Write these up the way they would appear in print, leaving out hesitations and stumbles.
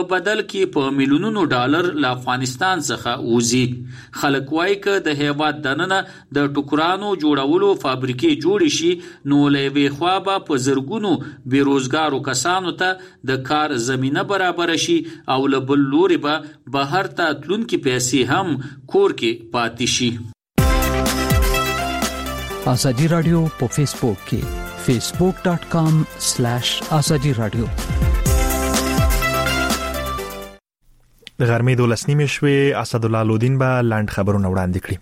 په بدل کې په میلیونونو ډالر له افغانستان څخه وځي. خلک وایي که د هیواد دننه د ټوکرانو جوړولو فابریکې جوړې شي نو له یوې خوا به په زرګونو بېروزګارو کسانو ته د کار زمینه برابره شي او له بل لوري به بهر ته تلونکي پیسې هم کور کې پاتې شي. ازادي رادیو په فیسبوک کې facebook.com/azadi radio. د غرمې 12 شوي اسدالله لودین به لاند خبرونه وړاندې کړي.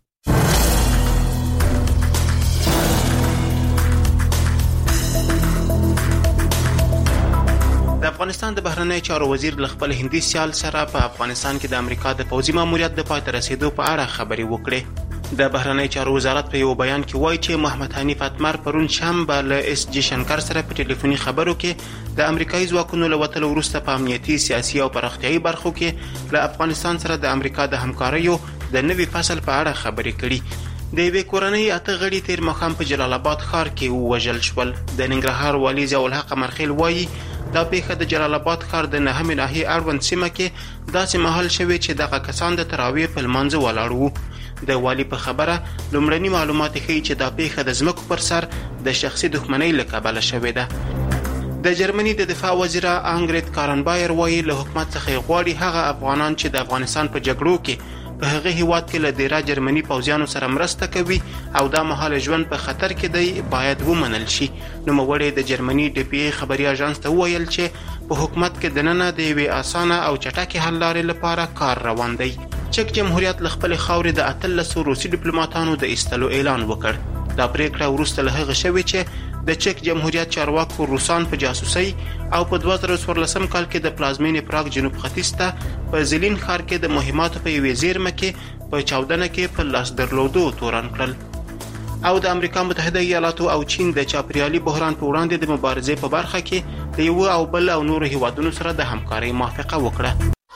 د افغانستان د بهرنی چارو وزیر له خپل هندي سیال سره په افغانستان کې د امریکا د پوځي ماموریت د پای ته رسیدو په اړه خبرې وکړې. د بهرنی چارو وزارت په یو بیان کې وایي چې محمد حنیف اتمر پرون شنبه له اس جی شنکر سره په ټلیفوني خبرو کې د امریکایي ځواکونو له وتلو وروسته په امنیتي، سیاسي او پراختیایي برخو کې له افغانستان سره د امریکا د همکاریو د نوي فصل په اړه خبرې کړي. د یوې کورنۍ 8 غړي تیر ماښام په جلال آباد ښار کې ووژل شول. د ننګرهار والي ضیاء الحق مرخیل وایي دا پیښه د جلال آباد ښار د 9 ناحیې اړوند سیمه کې داسې مهال شوې چې دغه کسان د تراویح په لمانځه ولاړ وو. د والي په خبره لومړني معلومات ښیي چې دا پیښه د ځمکو پر سر د شخصي دښمنۍ له کبله شوې ده. د جرمني د دفاع وزیره انګریډ کارنبایر وایي له حکومت څخه غواړي هغه افغانان چې د افغانستان په جګړو کې په هغه هیواد کې له ډیره جرمني پوځیانو سره مرسته کوي او دا مهال ژوند په خطر کې دی باید ومنل شي. نوموړی د جرمني ډي پی ای خبري اژانس ته وویل چې په حکومت کې دننه د یوې اسانه او چټکې حل لارې لپاره کار روان دی. چک جمهوریت له خپل خاورې د 13 روسي ډیپلوماټانو د ایستلو اعلان وکړ. دا پریکړه وروسته له هغه شوې چې د چک جمهوریت چارواکو روسان په جاسوسي او په 2014 کال کې د پلازمینې پراګ جنوب ختیځ ته په زلین ښار کې د مهماتو په یوې زیرمه کې په چاودنه کې په لاس درلودو تورن کړل. او د امریکا متحده ایالاتو او چین د چاپیریالي بحران په وړاندې د مبارزې په برخه کې د یو او بل او نورو هیوادونو سره د همکارۍ موافقه وکړه.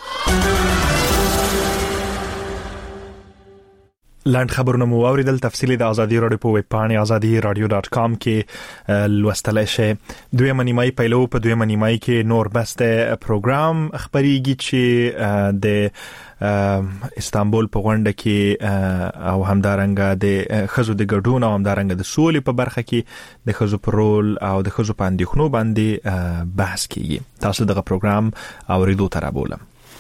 لاند خبرونه مو واوریدل. تفصیلی د ازادي رادیو په ویب پاڼه azadiradio.com کې لوستلای شئ. دویمه نیمایي پیلو په دویمه نیمایي کې نور بسته پروګرام خبريږي چې د استانبول په غونډه کې او همدارنګه د خزو د ګډون او همدارنګه د سولې په برخه کې د خزو پر رول او د خزو په اندېښنو باندې بحث کیږي. تاسو دغه پروګرام اوریدو ته رابولم.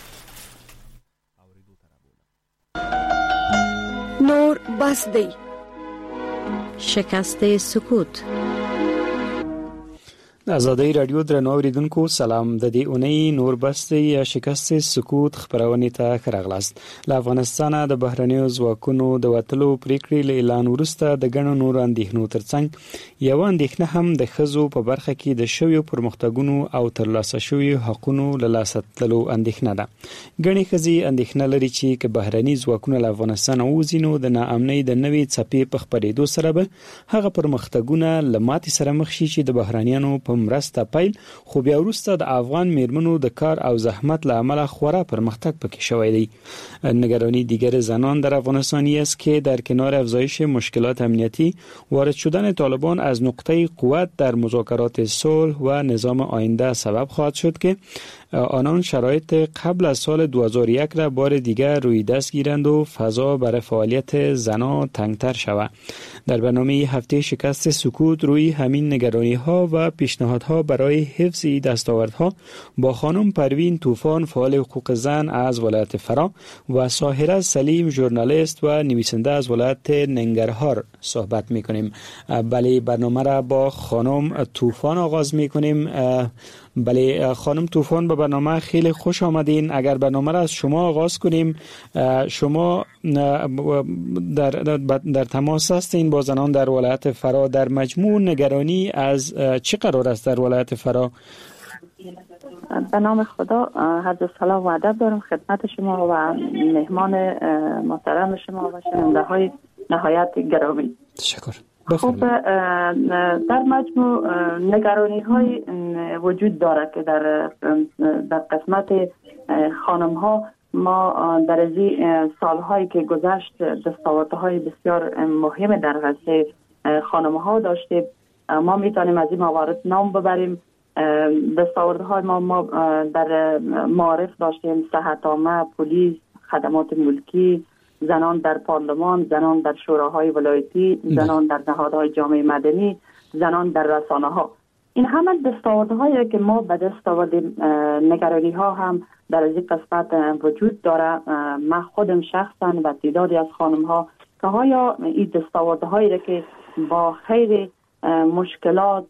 نور بس دی. شکست سکوت. ازادي رادیو درنو اوریدونکو سلام. د دې اونۍ نور بس دی یا شکست سکوت خبرونه ته خراغلاست. له افغانستان د بهرنیو ځواکونو د وټلو پریکړې اعلان ورسته د غنو نور اندېښنو ترڅنګ یو اندېښنه هم د خزو په برخه کې د شویو پرمختګونو او ترلاسه شویو حقوقو له لاسه تللو اندېښنه ده. غني خزي اندېښنه لري چې بهرني ځواکونه له افغانستان اوزینو د ناامنۍ د نوې څپې په خپرېدو سره به هغه پرمختګونه لماتي سره مخ شي چې د بهرنیانو په مرسته پیل خو بیا وروسته د افغان میرمنو د کار او زحمت له امله خورا پرمختګ پکې شوی دی. نگرانی دیگر زنان در افغانستان است که در کنار افزایش مشکلات امنیتی وارد شدن طالبان از نقطه قوت در مذاکرات صلح و نظام آینده سبب خواهد شد که آنان شرایط قبل از سال 2001 را بار دیگر روی دست گیرند و فضا برای فعالیت زنان تنگتر شود. در برنامه هفته شکست سکوت روی همین نگرانی ها و پیشنهادها برای حفظ دستاوردها با خانم پروین طوفان فعال حقوق زن از ولایت فرا و ساحره سلیم ژورنالیست و نویسنده از ولایت ننگرهار صحبت میکنیم. بله، برنامه را با خانم طوفان آغاز میکنیم. بله خانم طوفان، به برنامه خیلی خوش آمدین. اگر برنامه را از شما آغاز کنیم، شما در تماس هستین با زنان در ولایت فرا. در مجموع نگرانی از چه قرار است در ولایت فرا؟ به نام خدا، عرض سلام و ادب دارم خدمت شما و مهمان محترم شما و شنونده های نهایت گرامی. تشکر. خب در مجموع نگرانی های وجود داره که در قسمت خانم ها ما در از سالهایی که گذشت دستاوردهای بسیار مهم در رشته خانم ها داشتیم. ما میتونیم از این موارد نام ببریم دستاوردهای ما در معارف داشتیم، صحت عامه، پلیس، خدمات ملکی، زنان در پارلمان، زنان در شوراهای ولایتی، زنان در نهادهای جامعه مدنی، زنان در رسانه ها. این همه دستاوردهایی که ما به دست آوردیم. نگرانی ها هم در از این قسمت وجود داره. من خودم شخصا و تعدادی از خانم ها که های این دستاوردهایی که با خیلی مشکلات،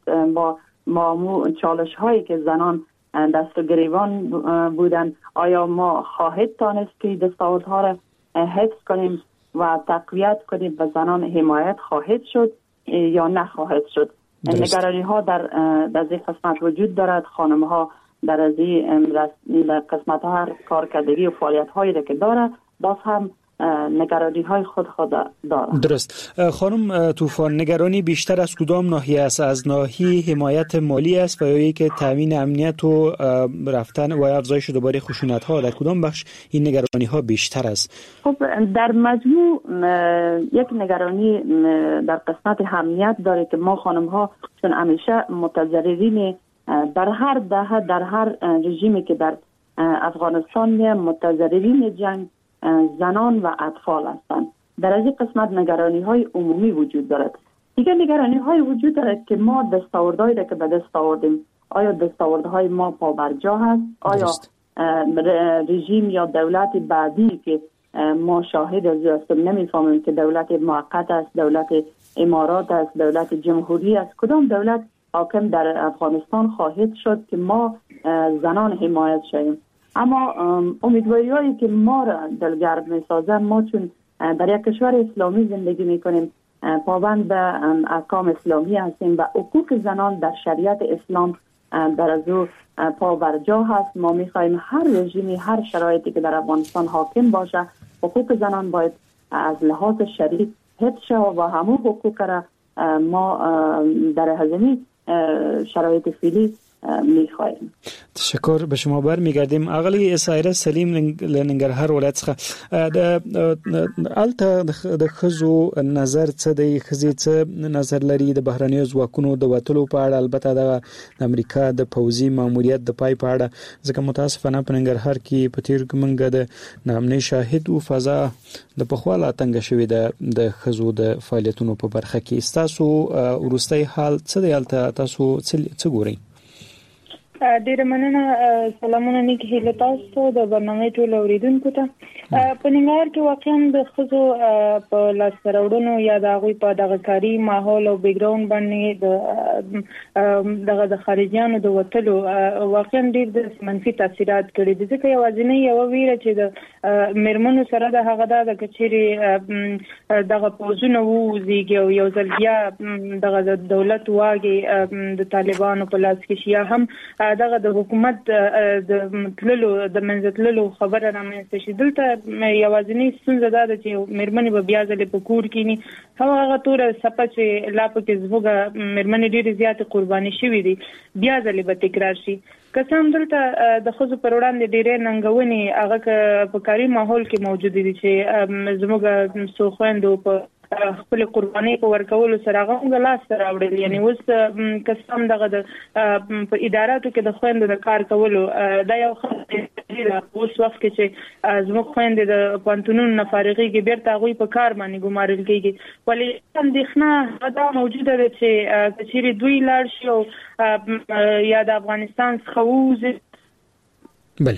با چالش هایی که زنان دست و گریبان بودن، آیا ما خواهد تانست که دستاوردها را حفظ کنیم و تقویت کنیم و زنان حمایت خواهد شد یا نخواهد شد؟ نگرانی ها در این قسمت وجود دارد. خانم ها در از این قسمت ها کارکردگی و فعالیت هایی که داره، باز هم نگرانی های خود داره. درست. خانم طوفان، نگرانی بیشتر از کدام ناحیه است؟ از ناحیه حمایت مالی است و یا که تامین امنیت و رفتن و افزایش دوباره خشونت ها؟ در کدام بخش این نگرانی ها بیشتر است؟ خب در مجموع یک نگرانی در قسمت امنیت داره که ما خانم ها چون همیشه متضررین در هر دهه، در هر رژیمی که در افغانستان متضررین جنگ زنان و اطفال هستند. در از این قسمت نگرانی های عمومی وجود دارد. دیگه نگرانی های وجود دارد که ما دستاوردهایی که به دست آوردیم، آیا دستاوردهای ما پابرجا هست؟ آیا رژیم یا دولت بعدی که ما شاهد از هستیم نمیفهمیم که دولت موقت است، دولت امارات است، دولت جمهوری است، کدام دولت حاکم در افغانستان خواهد شد که ما زنان حمایت شویم؟ اما امیدواری‌هایی که ما را دلگرم می‌سازند، ما چون در یک کشور اسلامی زندگی می‌کنیم، پابند به احکام اسلامی هستیم و حقوق زنان در شریعت اسلام در از او پابرجا هست. ما می‌خوایم هر رژیمی، هر شرایطی که در افغانستان حاکم باشه، حقوق زنان باید از لحاظ شرعی حفظ شود و همون حقوق را ما در هزینی شرایط فعلی میخوایم. تشکر. به شما برمیگردیم. اغلی سایره سلیم لنګرهار ولایت څخه الته د خزو نظر څه دی، خزي څه نظر لري د بهرنیو ځواکونو د وټلو په اړه، البته د امریکا د پوځي ماموریت د پای په اړه، ځکه متاسفانه په ننګرهار کې په تیر کې منګه د نامنې شاهد او فضا د پخواله تنګ شوې د خزو د فعالیتونو په برخه کې. تاسو ورستۍ حال څه دی؟ الته تاسو څه ګورئ؟ ډیر مننه. سلامونه نیک هیله تاسو د برنامه ټول اوریدونکو ته. په ننګرهار کې واقعا د خزو په لاس راوړنو یا د هغوی په دغه کاري ماحول او بیک ګراوند باندې دغه د خارجيانو د وټلو واقعا ډیر د منفي تاثیرات کړي دي، ځکه یوازینی یو ویره چې د میرمنو سره د هغه د کچېری دغه پوزونه وزيږي او یو ځل بیا دغه د دولت واګي د طالبانو په لاس کې شي، هم دغه د حکومت د تللو د منځتللو خبره رامنځته شي. دلته یوازینی ستونزه دا ده چې میرمنې به بیا ځلې په کور کې ني، هغه توره سپه چې لا پکې زموږ میرمنې ډېرې زیاتې قرباني شوي دي، بیا ځلې به تکرار شي. که څه هم دلته د ښځو پر وړاندې ډېرې ننګونې هغه په کاري ماحول کې موجودې دي چې زموږ څو خویندو په خپل قرباني په ورکولو سره هغه لاس راوړل. یعنی اوس کسم دغه په اداراتو کې د خويندو د کار کولو دا یو خبره اوس وخت کې چې زموږ خويندې د پانتونونو نه فارغېږي، بیرته هغوی په کار باندې ګمارل کېږي. ولې اندېښنه دا موجوده ده چې کچېرې دوی لاړ شي او یا د افغانستان څخه ووځي.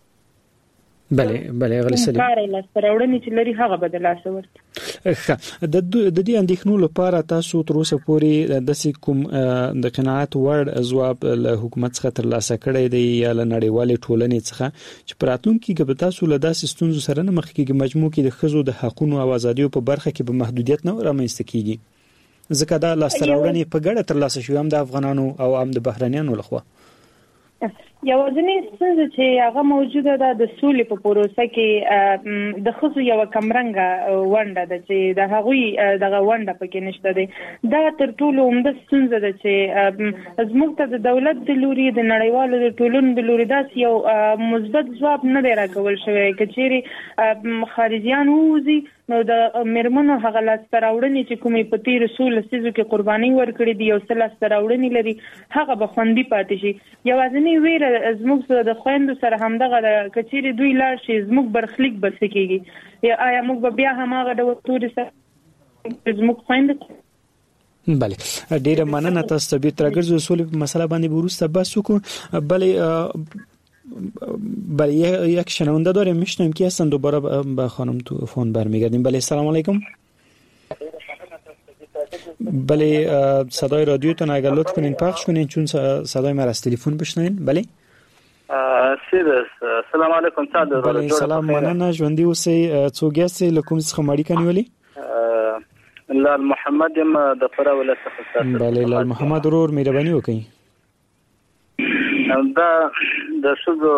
بله غلی سلیم کار له سرهوړنې چې لري هغه بدل اسورت. د دې اندېښنو لپاره تاسو تر اوسه پورې د کوم د قناعت وړ ځواب له حکومت څخه ترلاسه کړی دی یا له نړیوالې ټولنې څخه چې په راتلونکي کې به تاسو له داسې ستونزو سره نه مخ کېږئ، مجموع کې د ښځو د حقونو او ازادیو په برخه کې به محدودیت نه رامنځته کېږي، ځکه دا لاسته راوړنې په ګډه ترلاسه شوې هم د افغانانو او هم د بهرنیانو لخوا؟ یوازینی ستونزه چې هغه موجوده ده د سولې په پروسه کې د خصو یو کمرنګه ونده ده چې د هغوی دغه ونده پکې نشته ده. دا تر ټولو عمده ستونزه ده چې زموږ ته د دولت د لوري د نړیوالو د ټولنو د لوري داسې یو مثبت ځواب نه دی راکول شوی. که چیرې خارجيان ووځي نو د میرمنو هغه لاسته راوړنې چې کومې په تیرو 16 لسیزو کې قرباني ورکړې دي یو څه لاسته راوړنې لري هغه به خوندي پاتې شي. یوازینی ویره زموږ د خويندو سره همدغه د کچېري دوی لاړ شي زموږ برخلیک بس کېږي آیا موږ به بیا هماغه د توري سره زموږ خويندې بله ډیره مننه تاسو ته بیرته راګرځو سولې په مسله باندې وروسته بحث وکړو. بله یک شنونده داریم میشنویم که هستن دوباره به خانم تو فون برمیگردیم. بله سلام علیکم. بله صدای رادیوتون اگر لطف کنین پخش کنین چون صدای ما از تلفن بشنوین. بله سلام علیکم صادق. بله سلام مننه ژوندۍ اوسئ. څوک یاستئ له کوم څخه اړیکه نیولې؟ لال محمد یم د فراه ولایت څخه. بله لال محمد ورور مهرباني وکړئ. دا د شذو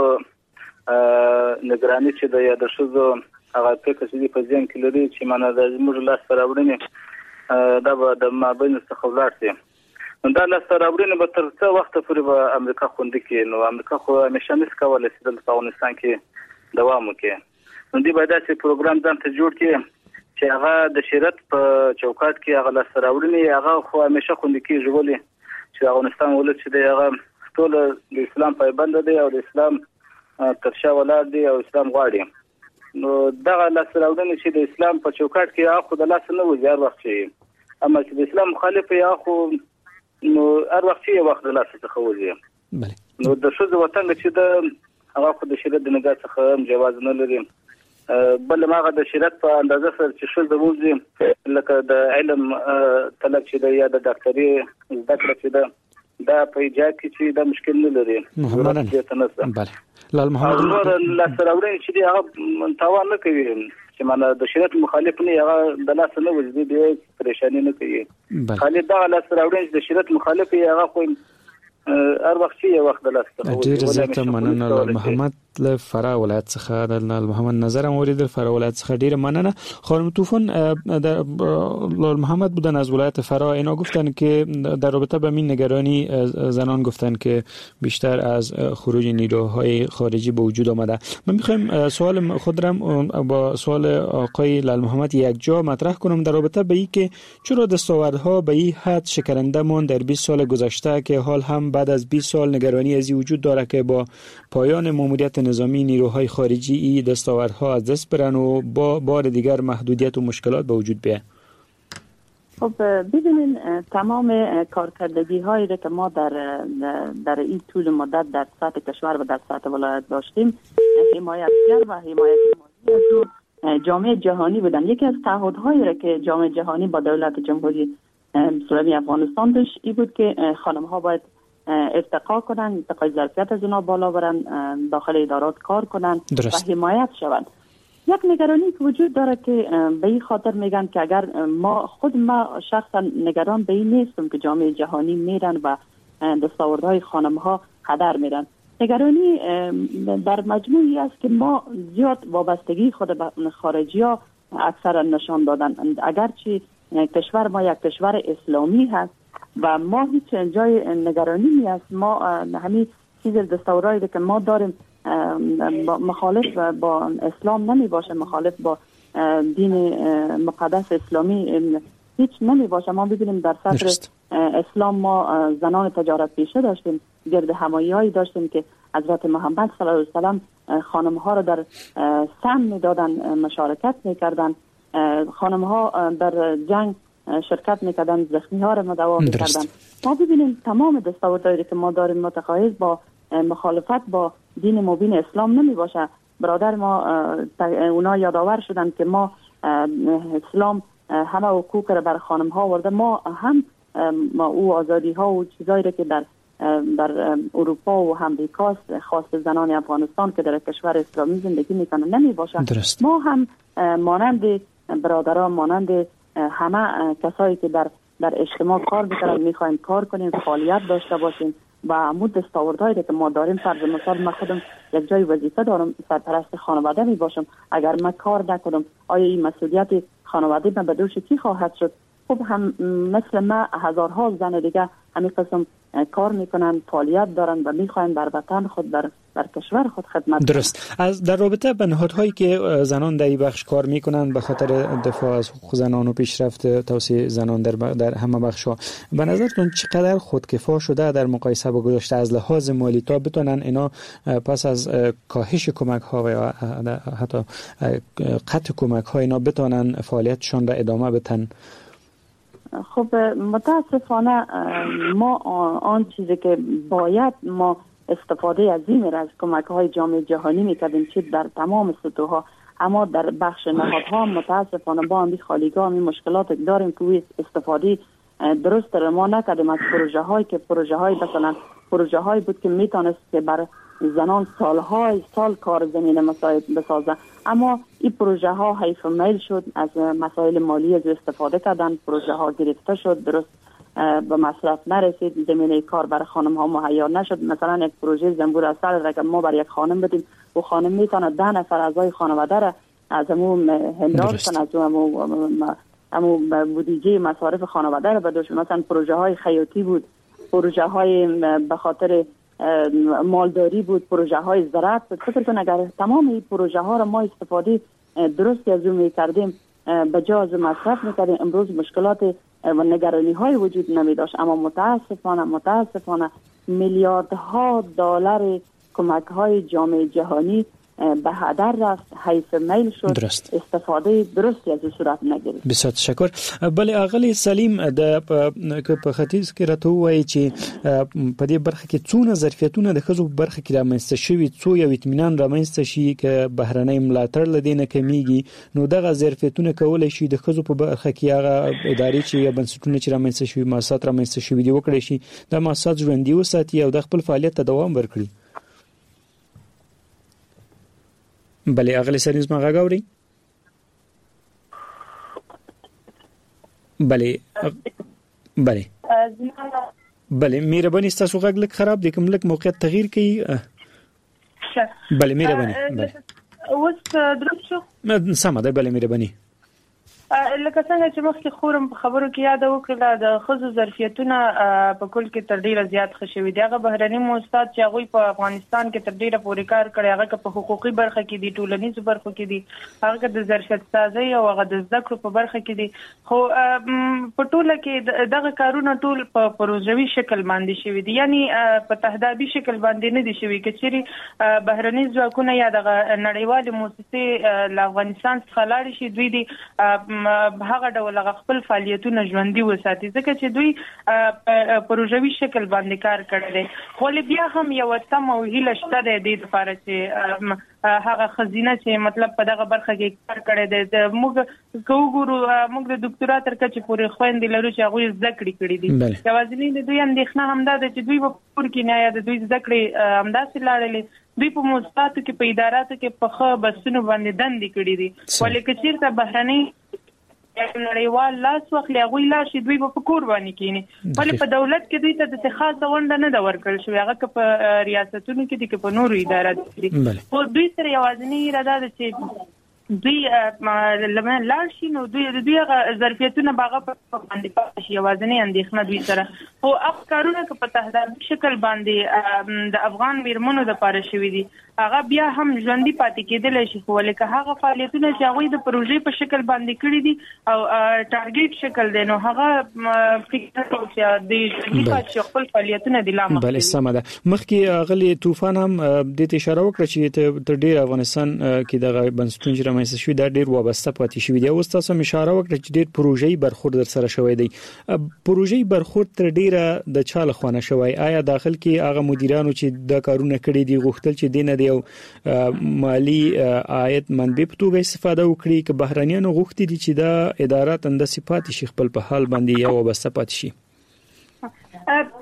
نگرانی چې د یا د شذو هغه فکر چې په ځین کې لري چې مانه د زموږ لاس راوړنې دا به د مابین څخه ولاړ شي. دا لاس راوړنې به تر څو وخت پورې به امریکا خوندي کې نو امریکا خو همیشه نس کولای چې د افغانستان کې دوام وکړي. نو دی به داسې پروګرام ځان ته جوړ کړي چې هغه د شریعت په چوکاټ کې هغه لاس راوړنې هغه خو همیشه خوندي کېږي ولې چې افغانستان ولې چې دی هغه ټول د اسلام پایبند دی او د اسلام تر شا ولاړ دی او اسلام غواړي. نو دغه لاس راوړنې چې د اسلام په چوکاټ کې هغه د لاس نه وځي هر وخت چې اما چې د اسلام مخالف یا خو نو هر وخت یې وخت د لاس څخه وځي. نو د شذ وطن چې د هغه خو د شریعت د نگاه څخه جواز نه لري. بل ماغه د شریعت په اندازه سره چې شذ وځي لکه د علم طلب چې د یا د ډاکټري زده کړه چې دا په ایجاد کې چې دا مشکل نه لري. بله لال محمد ورور لاس راوړنې چې دی هغه تاوان نه کوي چې معنی د شریعت مخالف نه هغه د لاس نه وځي دی پریشانی نه کوي. خالد دا لاس راوړنې چې د شریعت مخالف هغه خو هر وخت یې وخت د لاس ته ډیر زیاته مننه لال محمد له فراه ولایت څخه د لال محمد نظر مورید فراه ولایت څخه ډیر مننه. خانم توفان لال محمد بودن از ولایت فراه اینا گفتن که در رابطه با این نگرانی زنان گفتن که بیشتر از خروج نیروهای خارجی به وجود آمده. من میخوایم سوال خود را با سوال آقای لال محمد یک جا مطرح کنم در رابطه با این که چرا دستاوردها به این حد شکننده ماند در 20 سال گذشته که حال هم بعد از 20 سال نگرانی از این وجود داره که با پایان ماموریت نظامی نیروهای خارجی این دستاوردها از دست برن و با بار دیگر محدودیت و مشکلات به وجود بیاید. خب ببینین تمام کارکردگی هایی که ما در این طول مدت در سطح کشور و در سطح ولایت داشتیم حمایتگر و حمایت مالی از جامعه جهانی بودن. یکی از تعهدهایی را که جامعه جهانی با دولت جمهوری اسلامی افغانستان داشت این بود که خانم ها باید ارتقا کنن، ارتقای ظرفیت از اونا بالا برن، داخل ادارات کار کنن و حمایت شوند. یک نگرانی که وجود داره که به این خاطر میگن که اگر ما شخصا نگران به این نیستم که جامعه جهانی میرن و دستاوردهای خانم ها هدر میرن. نگرانی در مجموعی است که ما زیاد وابستگی خود به خارجی ها اکثرا نشان دادن. اگرچه کشور ما یک کشور اسلامی هست و ما هیچ جای نگرانی نیست، ما همین چیز دستاوردهایی که ما داریم مخالف با اسلام نمی باشه، مخالف با دین مقدس اسلامی هیچ نمی باشه. ما ببینیم در صدر اسلام ما زنان تجارت پیشه داشتیم، گرد همایی هایی داشتیم که حضرت محمد صلی الله علیه و سلم خانم ها را در سم می دادن، مشارکت می کردن، خانم ها در جنگ شرکت میکردن، زخمی ها را مداوا میکردن. ما ببینیم تمام دستاوردهایی که ما داریم متقاعد با مخالفت با دین مبین اسلام نمی باشه. برادر ما اونا یادآور شدن که ما اسلام همه حقوق را بر خانم ها آورده، ما هم او آزادی ها و چیزایی را که در اروپا و امریکا خاص زنان افغانستان که در کشور اسلامی زندگی میکنن نمی باشه. ما هم مانند برادران، مانند همه کسایی که در اجتماع کار میکنن میخوایم کار کنیم، فعالیت داشته باشیم و عمود دستاوردهایی که ما داریم، فرض مثال من خودم یک جای وظیفه دارم، سرپرست خانواده می باشم، اگر من کار نکنم آیا این مسئولیت خانواده من به دوش کی خواهد شد؟ خب هم مثل ما هزارها زن دیگه همین قسم کار میکنن، فعالیت دارن و میخواین بر وطن خود بر کشور خود خدمت. درست. از در رابطه با نهادهایی که زنان در این بخش کار میکنن به خاطر دفاع از حقوق زنان و پیشرفت توسعه زنان در همه بخش‌ها، به نظرتون چقدر خودکفا شده در مقایسه با گذشته از لحاظ مالی تا بتونن اینا پس از کاهش کمک ها و حتی قطع کمک ها اینا بتونن فعالیتشون را ادامه بدن؟ خب متاسفانه ما آن چیزی که باید ما استفاده عظیمی را از کمک های جامعه جهانی میکردیم چه در تمام سطوحها، اما در بخش نهادها متاسفانه با همین خالیگاه همین مشکلات داریم که استفاده درست را ما نکردیم از پروژه های مثلا پروژه هایی بود که میتونست که بر زنان سال کار زمینه مساعد بسازه، اما این پروژه ها حیف میل شد، از مسائل مالی از استفاده کردن، پروژه ها گرفته شد، درست به مصرف نرسید، زمینه کار برای خانم ها مهیا نشد. مثلا یک پروژه زنبور اصل را که ما برای یک خانم بدیم و خانم میتونه 10 نفر اعضای خانواده را از همون همراهی کنه، از همون بودجه مصارف خانواده را بدوش. مثلا پروژه های خیاطی بود، پروژه های به خاطر مالداری بود، پروژه های زراعت بود. فکر کن اگر تمام این پروژه ها را ما استفاده درستی از اون میکردیم، به جای از مصرف میکردیم، امروز مشکلات و نگرانی های وجود نمی داشت. اما متاسفانه میلیاردها دلار کمک های جامعه جهانی به هدر رفت، حیف میل شد، درست. استفاده درستی از صورت نگرفت. بسیار تشکر. بله اغلی سلیم د په ختیځ کې راته وایي چې په دې برخه کې څونه ظرفیتونه د ښځو په برخه کې رامنځته شوي، څو یو اطمینان رامنځته شي که بهرنۍ ملاتړ لدینه کمیږي، نو دغه ظرفیتونه کولای شي د ښځو په برخه کې هغه ادارې چې یا بنسټونه چې رامنځته شوي، مؤسسات رامنځته شوي دي وکړي شي د مؤسسات ژوندۍ وساتي او د خپل فعالیت ته دوام ورکړي. بله اغلی سریز ما غاوري. بله مهرباني تاسو غږ لک خراب دي، کوم لک موقعیت تغییر کړئ. بله مهرباني. بله اوس درست شو؟ سمه ده. بله مهرباني. لکه څنګه چې مخکې خورم په خبرو کې یاد وکړه د ښځو ظرفیتونه په کل کې تر ډیره زیات ښه شوي دي. هغه بهرني مؤسسات چې هغوی په افغانستان کې تر ډیره پورې کار کړی، هغه که په حقوقي برخه کې دي، ټولنیزو برخو کې دي، هغه که د ظرفیت سازۍ او هغه د زده کړو په برخه کې دي، خو په ټوله کې دغه کارونه ټول په پروژوي شکل باندې شوي دي، یعنی په تهدابي شکل باندې نه دي شوي. که چیرې بهرني ځواکونه یا دغه نړیوالې مؤسسې له افغانستان څخه لاړې شي، دوی دي هغه ډول خپل فعالیتونه ژوندۍ وساتي، ځکه چې دوی پروژوي شکل باندې کار کړی دی. خو بیا هم یو تمه او هیله شته د دې لپاره چې هغه خزینه چې مطلب په دغه برخه کې کار کړی دی، موږ کوګورو موږ د ډاکټرا تر کچې پورې خويندې لرو چې هغه زده کړې دي. یوازې د دوی اندېښنه همدا ده چې دوی په پور کې نه یا د دوی زده کړې همداسې لاړلې، دوی په مؤسساتو کې په اداراتو کې په ښه بسونو باندې دندې کړې دي، ولې که چیرته بهرنۍ نړیوال لاس واخلي هغوی لا شي دوی په کور باندې کینی، ولې په دولت کې دوی ته د خاصه ونډه نه ده ورکړل شوې، هغه که په ریاستونو کې دي که په نورو اداراتو کې دي. خو دوی سره یوازینی اراده ده چې دوی لمن لاړ شي، نو دوی هغه ظرفیتونه به هغه په باندې پاتې شي، یوازینی اندېښنه دوی سره. خو هغه کارونه که په تهدابي شکل باندې د افغان میرمنو دپاره شوي دي، هغه بیا هم ژوندۍ پاتې کېدلی شي. خو ولې که هغه فعالیتونه چې هغوی د پروژې په شکل باندې کړي دي او ټارګېټ شکل دی، نو هغه فکر کوم چې د ژوندۍ پاتې شي خپل فعالیتونه دي لا مخکې. بله سمه ده. مخکې اغلې طوفان هم دې ته اشاره وکړه چې تر ډېر افغانستان کې دغه بنسټونه چې رامنځته شوي دا ډېر وابسته پاتې شوي دي. اوس تاسو هم اشاره وکړه چې ډېر پروژې برخورد در سره شوی دی. پروژې برخورد تر ډېره د چا لخوا نه شوی؟ آیا داخل کې هغه مدیرانو چې دا کارونه کړي دي غوښتل چې دینه یو مالی عاید منبع په توګه استفاده وکړي، که بهرانيانو غوښتي دي چې دا ادارات انداسې پاتې شي خپل په حال باندې یا وابسته پاتې شي؟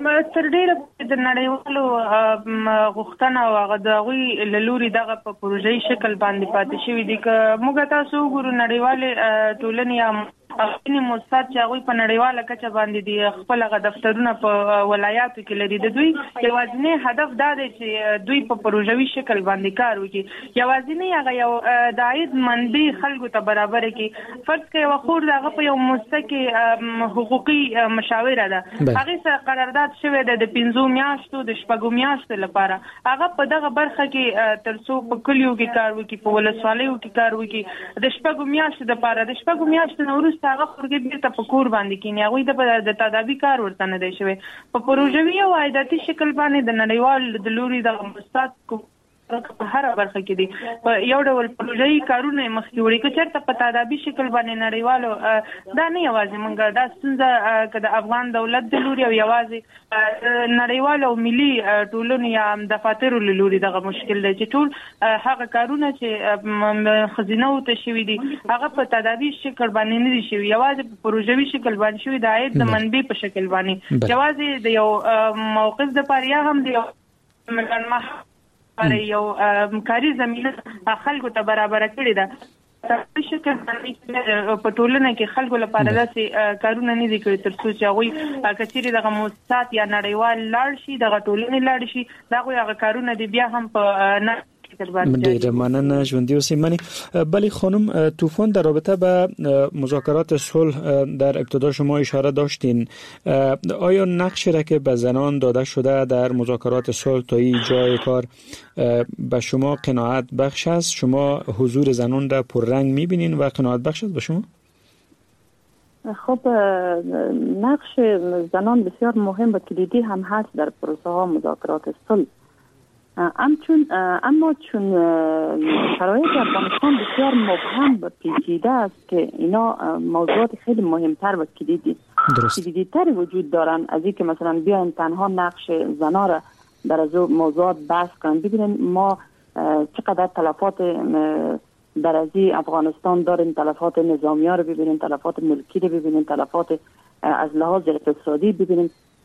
تر ډیره د نړیوالو غوښتنه او هغه د غوي لوري دغه په پروژې شکل باندې پاتې شوی دي که موږ تاسو وګورو نړیوالې ټولنې یا افغاني موسسات چې هغه په نړیواله کچه باندې دي خپل غ دفترونه په ولایاتو کې لري د دوی یوازینی هدف دا دی چې دوی په پروژوي شکل باندې کار وکړي یوازینی هغه یو د عاید منبع خلکو ته برابر کړي فرض کړئ یو خور دغه په یو موسسه کې حقوقي مشاوره ده هغه سره قرارداد شوی ده د 15 میاشتو د 4 میاشتو لپاره هغه په دغه برخه کې ترڅو په کلیو کې کار وکړي په ولسوالیو کې کار وکړي د 4 میاشتو لپاره د 4 میاشتو نورو هغه خورګي بیرته په کور باندې کینی هغه د تدابیر کار ورته نه دی شوی په پروژوي او عایداتي شکل باندې د نړیوال د لوري د مؤسسات په هر برخه کې دي په یو ډول پروژوي کارونه مخکې وړي که چېرته په تدابیر شکل باندې نړیوالو دا نه یوازې مونږ دا ستونزه که د افغان دولت د لوري او یوازې نړیوال او ملي ټولنې یا دفاترو له لوري دغه مشکل دی چې ټول هغه کارونه چې خزینه ته شوي دي هغه په تدابیر شکل باندې نه دي شوي یوازې په پروژوي شکل باندې شوي د عاید د منبع په شکل باندې یوازې د یو موقف د پاره یا هم د یو مګنمه یو کاری زمينه خلکو ته برابر کړی ده په شکل باندې په ټولنه کې خلکو لپاره داسې کارونه نه دي کړی تر څو چې هغه کچېری دغه مؤسسات یا نړیوال لاړ شي دغه ټولنه لاړ شي دغه هغه کارونه دي بیا هم په ډیره مننه ژوندۍ اوسئ منی بلی خانم طوفان در رابطه با مذاکرات صلح در ابتدا شما اشاره داشتین آیا نقشی را که به زنان داده شده در مذاکرات صلح تا این جای کار به شما قناعت بخش است شما حضور زنان را پررنگ می‌بینین و قناعت بخش است به شما خب نقش زنان بسیار مهم و کلیدی هم هست در پروسه ها مذاکرات صلح اما چون شرایط افغانستان بسیار مبهم و پیچیده است که اینا موضوعات خیلی مهمتر و کلیدی‌تر وجود دارن از اینکه مثلا بیاین تنها نقش زنا را در از موضوعات بحث کنن ببینید ما چقدر تلفات در از افغانستان داریم تلفات نظامیان رو ببینیم تلفات ملکی رو ببینیم تلفات از لحاظ اقتصادی ببینیم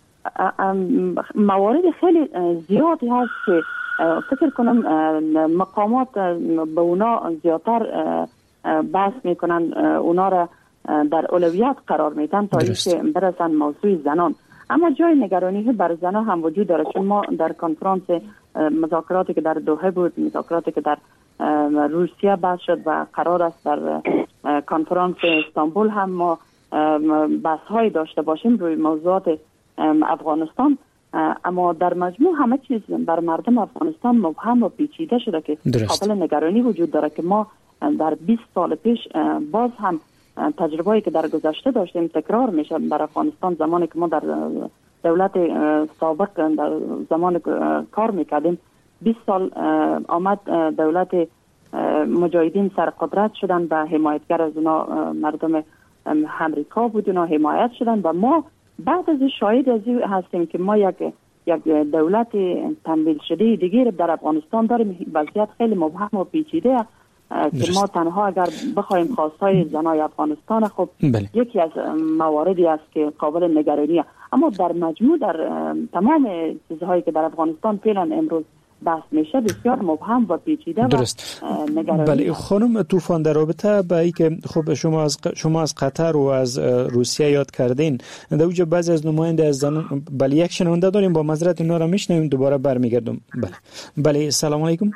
موارد خیلی زیادی هست که فکر کنم مقامات به اونا زیادتر بحث میکنن اونا را در اولویت قرار میدن تا اینکه برسن موضوع زنان اما جای نگرانی بر زنان هم وجود داره چون ما در کنفرانس مذاکراتی که در دوحه بود مذاکراتی که در روسیه بحث شد و قرار است در کنفرانس استانبول هم ما بحث های داشته باشیم روی موضوعات افغانستان اما در مجموع همه چیز بر مردم افغانستان مبهم و پیچیده شده که قابل نگرانی وجود داره که ما در 20 سال پیش باز هم تجربه‌ای که در گذشته داشتیم تکرار میشه در افغانستان زمانی که ما در دولت سابق در زمان کار میکردیم 20 سال آمد دولت مجاهدین سر قدرت شدن و حمایتگر از اونا مردم امریکا بود اونا حمایت شدن و ما بعد از شاهد از این هستیم که ما یک دولت تمویل شده دیگه در افغانستان داریم وضعیت خیلی مبهم و پیچیده که ما تنها اگر بخوایم خواستای زنای افغانستان خب یکی از مواردی است که قابل نگرانیه اما در مجموع در تمام چیزهایی که در افغانستان فعلا امروز بحث میشه بسیار مبهم و پیچیده درست. و نگرانی. بله خانم طوفان در رابطه با اینکه خب شما از قطر و از روسیه یاد کردین در اونجا بعضی از نماینده از زنان بله یک شنونده داریم با معذرت اونا را میشنویم دوباره برمیگردم بله سلام علیکم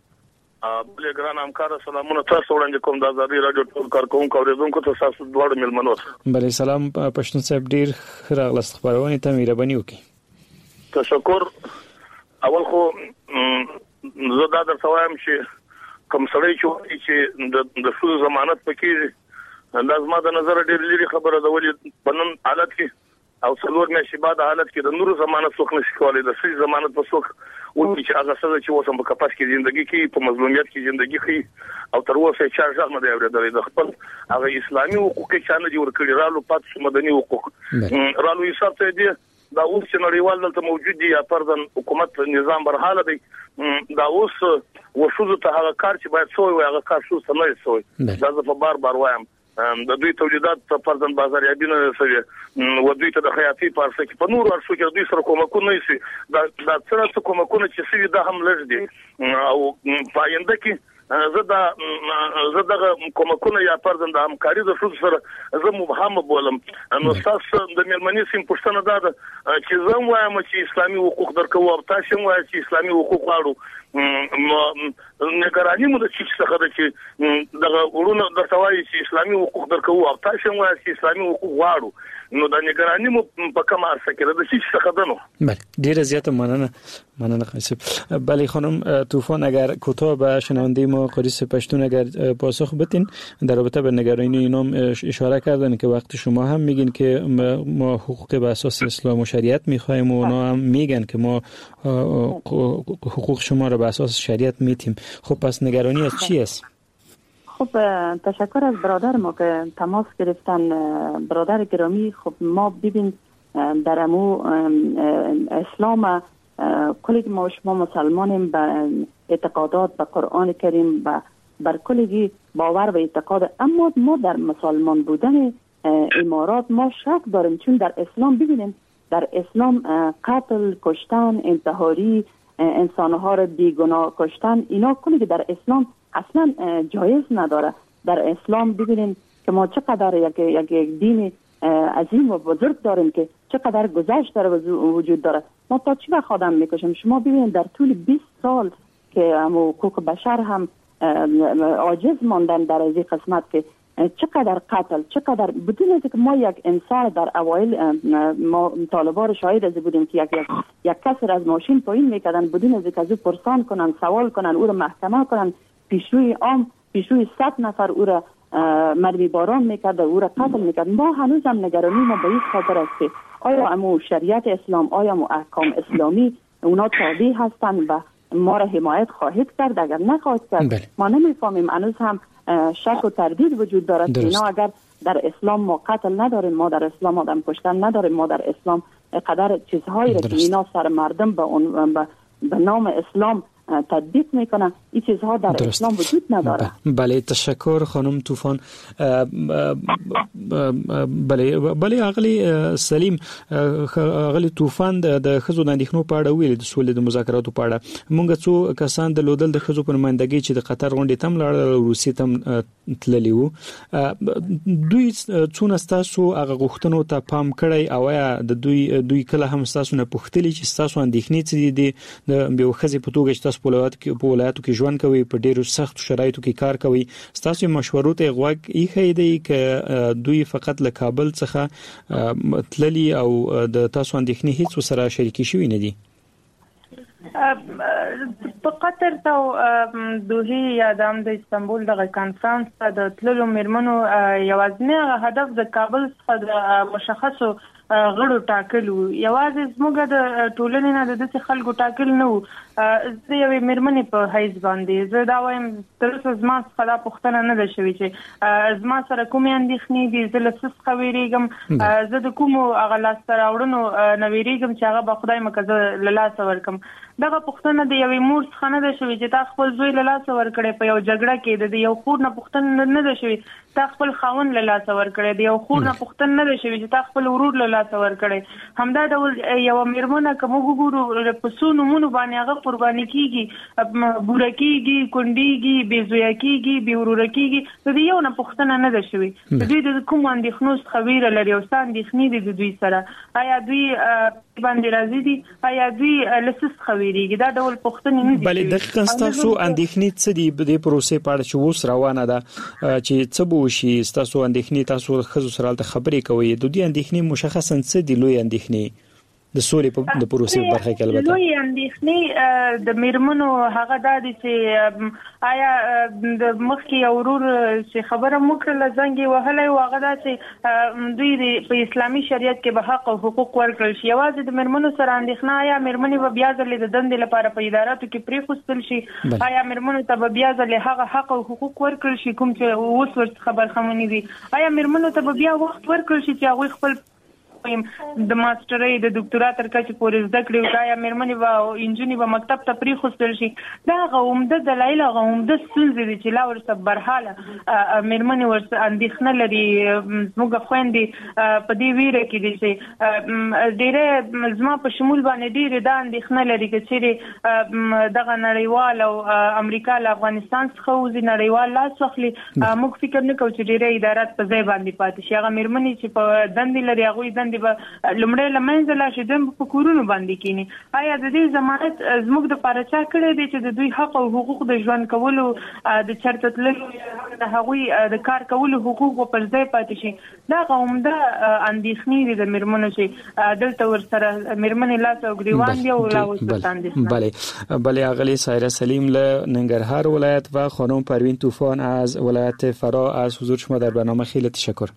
بله ګران همکار سلامونه تاسو وړاندې کوم د آزادي رادیو ټول کارکونکو اوریدونکو ته تاسو دواړو ملمنو بله سلام پښتون صاحب ډیر راغلاست خبرونه ته مهرباني وکړئ تشکر اول خو زه دا درته وایم چې کوم سړی چې د شو ضمانت پکې لازمه د نظر ډیر لري خبره ده ولې بنن حالت کې او څلور میاشتې بعد حالت کې د نورو ضمانت څوک نشي کولای د سړي ضمانت په څوک ولې چې هغه څه چې وسم په کپاس کې ژوندۍ کې په مظلومیت کې ژوندۍ کې او تر اوسه چې ځل نه دی اورېدل د خپل هغه اسلامي حقوق چې نه دي ورکړي رالو پات مدني حقوق رالو حساب ته دی دا اوس چې نړیوال دلته موجود دي یا پردن حکومت نظام برحاله دی دا اوس وشوزو ته هغه کار چې باید سوی وي هغه کار شو سمې سوی دا زه په بار وایم د دوی تولیدات په پردن بازاریابي نه سوي و دوی ته د خیاطي پارسه کې په نور ورشو کې دوی سره کومکونه نشي دا څه کومکونه چې سوي دا هم لږ دي او پاینده کې زه دغه کومکونه یا پردن د همکاري د شو سره زه مبهم بولم نو تاسو د مېرمنې سیم پښتنه ده چې زه وایم چې اسلامي حقوق درکو او تاسو وایم چې اسلامي حقوق غواړو نگرانی مو د چې څه ده چې دغه ورونه درته وایي چې اسلامي حقوق درکو او تاسو وایم چې اسلامي حقوق غواړو نو د نگرانی مو په کومه ارسه کې د چې څه ده نو بله ډیره زیاته مننه خانم بله خانم طوفان اگر کوتاه به شنونده ما قریص پشتون اگر پاسخ بدین در رابطه به نگرانی اینام اشاره کردن که وقت شما هم میگین که ما حقوق به اساس اسلام و شریعت میخوایم و اونا هم میگن که ما حقوق شما را به اساس شریعت میتیم خب پس نگرانی از چی است؟ خب تشکر از برادر ما که تماس گرفتن برادر گرامی خب ما ببین در امو اسلام کلی ما شما مسلمانیم به اعتقادات به قرآن کریم بر کلی باور و اعتقاد اما ما در مسلمان بودن امارات ما شک داریم چون در اسلام ببینیم در اسلام قتل کشتن انتحاری انسانها را بیگناه کشتن اینا کلی در اسلام اصلا جایز نداره در اسلام ببینیم که ما چقدر یک دین عظیم و بزرگ داریم که چقدر گذشت داره وجود داره ما تا چی وقت آدم میکشیم شما ببینید در طول 20 سال که حقوق بشر هم عاجز ماندن در این قسمت که چقدر قتل چقدر بدون اینکه ما یک انسان در اوایل ما طالبان شاهد از بودیم که یک کسی از ماشین پایین میکردن بدون اینکه از او پرسان کنن سوال کنن او را محکمه کنن پیشروی 100 نفر او را مرمی باران میکرد او را قتل میکرد ما هنوز هم نگرانی ما به این خاطر است که آیا امو شریعت اسلام آیا امو احکام اسلامی اونا تابع هستند و ما را حمایت خواهد کرد اگر نخواهد کرد ما نمیفهمیم هنوز هم شک و تردید وجود دارد که اینا اگر در اسلام ما قتل نداریم ما در اسلام آدم کشتن نداریم ما در اسلام قدر چیزهایی را که اینا سر مردم به نام اسلام تطبیق میکنه این چیزها در اسلام وجود نداره بله تشکر خانم طوفان بله اغلی سلیم اغلی طوفان د خزو د اندېښنو په اړه ویل د سولې د مذاکراتو په اړه مونږ څو کسان د لودل د خزو په نمائندګۍ چې د قطر غونډې تم لاړ روسي تم تللی وو دوی څونه تاسو هغه غوښتنو ته پام کړی او یا د دوی کله هم تاسو نه پوښتلی چې تاسو اندېښنې څه دي د بیو خزي په توګه تاسو په ولایتو کې ژوند کوي په ډیرو سخت شرایطو کې کار کوي تاسو مشورو ته غوږ ایښی دی چې دوی فقط له کابل څخه تللی او د تاسو اندېښنې هیڅ سره شریکي شوی نه دي په قطر ته دوحه یا د استانبول د کانفرنس ته د تللو مېرمنو یوازینی هدف د کابل څخه د مشخصو غړو ټاکل یوازې زموږ د ټولنې نه د دې خلکو ټاکل نه وو زه یوې مېرمنې په حیث باندې زه دا وایم تر اوسه زما څخه دا پوښتنه نه ده شوې چې زما سره کومې اندېښنې دي زه له څه څخه ویریږم زه د کومو هغه لاسته راوړنو نه ویریږم چې هغه به خدای مکه زه له لاسه ورکړم دغه پوښتنه د یوې مور څخه نه ده شوې چې تا خپل زوی له لاسه ورکړی په یو جګړه کې د یو خور نه پوښتنه نه ده شوې تا خپل خاوند له لاسه ورکړی د یو خور نه پوښتنه نه ده شوې چې تا خپل ورور له لاسه ورکړی همدا ډول یو مېرمنه که موږ وګورو په څو نومونو باندې هغه قرباني کیږي بوره کیږي کونډېږي بې زویه کیږي بې وروره کیږي د دې یو نه پوښتنه نه ده شوې د دوی د کومو اندېښنو څخه ویره لري او څه اندېښنې دي د دوی سره آیا دوی باندې راځي دي آیا دوی له څه څخه ویریږي دا ډول پوښتنې نه دي بلې دقیقاً تاسو اندېښنې څه دي د پروسې په اړه چې اوس روانه ده چې څه به وشي تاسو اندېښنې تاسو خزو سره خبرې کوي د دې اندېښنې مشخصاً څه دي لوی اندېښنې د سولې په د پروسې برخه کې البته لوی اندېښنې د میرمنو هغه د چې آیا د مخکې اورور چې خبره مکرله زنګي وهلې او هغه د چې دوی په اسلامي شریعت کې به حق او حقوق ورکړل شي یوازې د میرمنو سره اندېښنه آیا میرمنې به بیا ځلې د دندې لپاره په اداراتو کې پریښودل شي آیا میرمنو ته به بیا ځلې هغه حق او حقوق ورکړل شي کوم چې اوس ورڅخه برخمنې دي آیا میرمنو ته به بیا وخت ورکړل شي چې هغه خپل د ماسترۍ د دکتورا تر کچې پورې زده کړې دا یا مېرمنې و انجونی و مکتب ته پریخوستل شي دا غومده دلایل غومده ستونزې دي چې لا ورسره برحاله مېرمنې ورسره اندېښنه لري موږ خويندې په دې ویره کې دي چې ډېر زما په شمول باندې ډېر دا اندېښنه لري چې دغه نړیوال او امریکا له افغانستان څخه وزي نړیوال لاس واخلي موږ فکر نه کوو چې ډېر ادارات په ځای باندې پاتې شي هغه مېرمنې چې په دندې لري هغه دندې به لمړی لمنځه لا شي د په کورونو باندې کینی آیا د دې ضمانت زموږ د پارچا کړی دی چې د دوی حق او حقوق د ژوند کولو د چرته تللو د هغوی د کار کولو حقوق پر ځای پاتې شي دا غومده اندېښنې دي د مېرمنو چې دلته ورسره مېرمنې لاس او ګریوان دی او لا وسه بله اغلی سایره سلیم له ننگرهار ولایت و خانم پروین طوفان از ولایت فرا از حضور شما در برنامه خیلی تشکر.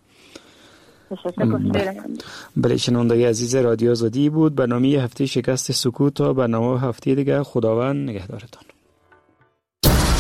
بله شنوندگان عزیز رادیو آزادی بود برنامه هفته شکست سکوت تا برنامه هفته دیگه خداوند نگهدارتان.